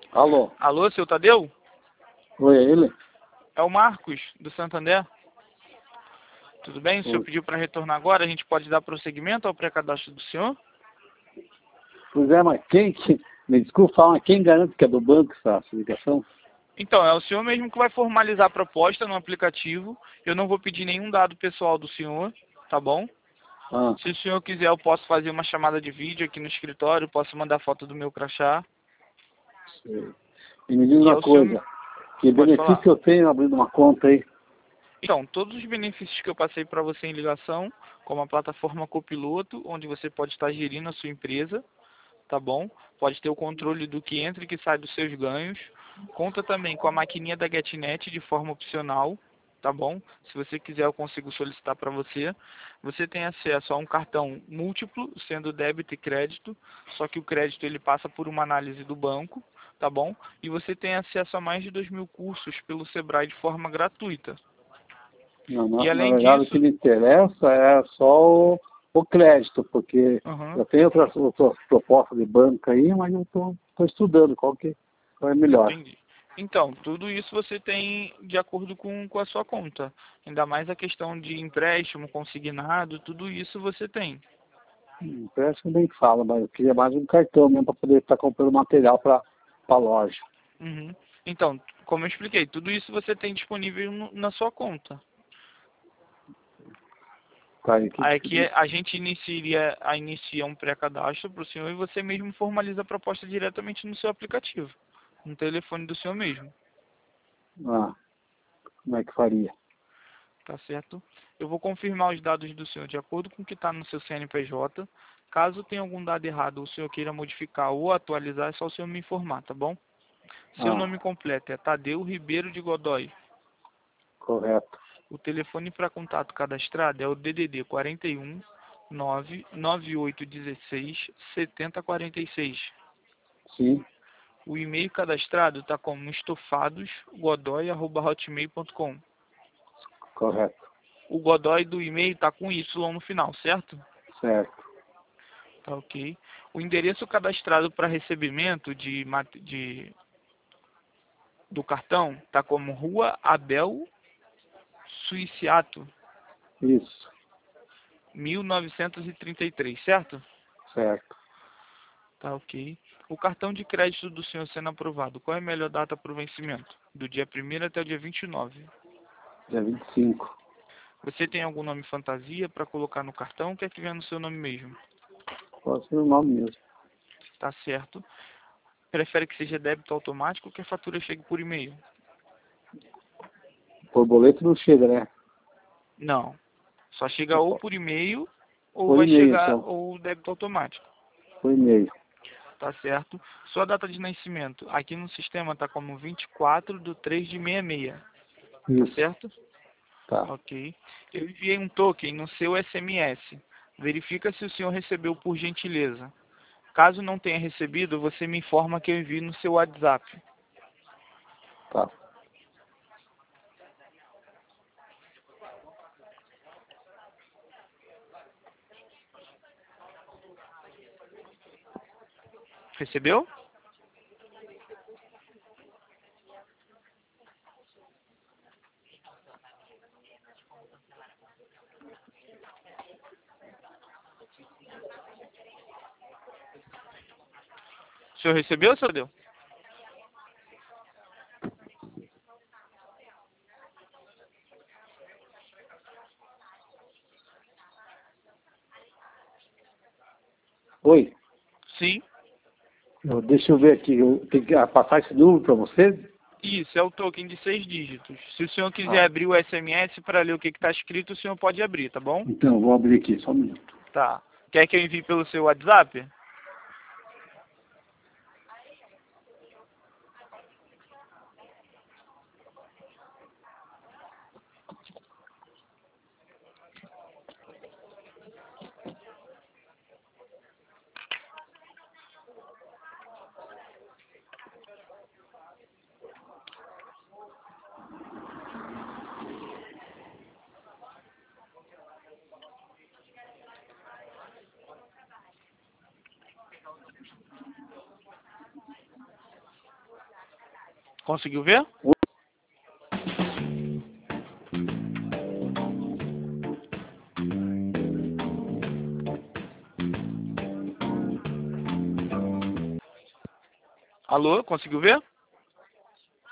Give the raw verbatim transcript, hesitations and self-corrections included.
Alô? Alô, seu Tadeu? Oi, é ele? É o Marcos, do Santander. Tudo bem? O senhor Oi. pediu para retornar agora, a gente pode dar prosseguimento ao pré-cadastro do senhor? Pois é, mas quem que... Me desculpa falar, mas quem garante que é do banco essa ligação? Então, é o senhor mesmo que vai formalizar a proposta no aplicativo. Eu não vou pedir nenhum dado pessoal do senhor, tá bom? Ah, Se o senhor quiser, eu posso fazer uma chamada de vídeo aqui no escritório, posso mandar foto do meu crachá. sei. E me diz E é uma o senhor... coisa, que Pode benefício falar. eu tenho abrindo uma conta aí? Então, todos os benefícios que eu passei para você em ligação, como a plataforma Copiloto, onde você pode estar gerindo a sua empresa, tá bom? Pode ter o controle do que entra e que sai dos seus ganhos. Conta também com a maquininha da GetNet de forma opcional, tá bom? Se você quiser, eu consigo solicitar para você. Você tem acesso a um cartão múltiplo, sendo débito e crédito, só que o crédito ele passa por uma análise do banco, tá bom? E você tem acesso a mais de dois mil cursos pelo Sebrae de forma gratuita. Não, na, E na além verdade, o que disso... me interessa é só o, o crédito, porque Aham. eu tenho outras, outras propostas de banco aí, mas eu estou estudando qual que qual é melhor. Entendi. Então, tudo isso você tem de acordo com, com a sua conta. Ainda mais a questão de empréstimo, consignado, tudo isso você tem. Hum, Parece que nem fala, mas eu queria mais um cartão mesmo para poder estar comprando material para a loja. Uhum. Então, como eu expliquei, tudo isso você tem disponível no- na sua conta. Tá aí, que, Aí que, aqui a gente iniciaria, a inicia um pré-cadastro para o senhor e você mesmo formaliza a proposta diretamente no seu aplicativo, no telefone do senhor mesmo. ah, como é que faria? Tá certo? Eu vou confirmar os dados do senhor de acordo com o que está no seu C N P J. Caso tenha algum dado errado ou o senhor queira modificar ou atualizar, é só o senhor me informar, tá bom? Seu Ah, nome completo é Tadeu Ribeiro de Godoy. correto. O telefone para contato cadastrado é o D D D quarenta e um, nove nove oito um seis, sete zero quatro seis. Sim, O e-mail cadastrado está como estofadosgodoy arroba hotmail ponto com. correto. O Godoy do e-mail está com Y no final, certo? Certo. Tá ok. O endereço cadastrado para recebimento de, mate- de- do cartão está como Rua Abel Suiciato, Isso, mil novecentos e trinta e três, certo? certo. Tá ok. O cartão de crédito do senhor sendo aprovado, qual é a melhor data para o vencimento? Do dia primeiro até o dia vinte e nove. Dia vinte e cinco. Você tem algum nome fantasia para colocar no cartão ou quer que venha no seu nome mesmo? Pode ser o nome mesmo. Tá certo. Prefere que seja débito automático ou que a fatura chegue por e-mail? Por boleto não chega, né? Não. Só chega ou por e-mail ou Por vai e-mail, chegar então. ou débito automático. Por e-mail. Tá certo? Sua data de nascimento aqui no sistema tá como vinte e quatro de três de sessenta e seis. Tá Isso, certo? tá. Ok. Eu enviei um token no seu S M S. Verifica se o senhor recebeu por gentileza. Caso não tenha recebido, você me informa que eu envio no seu WhatsApp. Tá. Recebeu? O senhor recebeu, senhor Deu? Oi, Sim. eu- deixa eu ver aqui. Eu tenho que ah, passar esse número para você? Isso, é o token de seis dígitos. Se o senhor quiser Ah, abrir o S M S para ler o que está escrito, o senhor pode abrir, tá bom? então, vou abrir aqui, só um minuto. Tá. Quer que eu envie pelo seu WhatsApp? Conseguiu ver? Alô, conseguiu ver?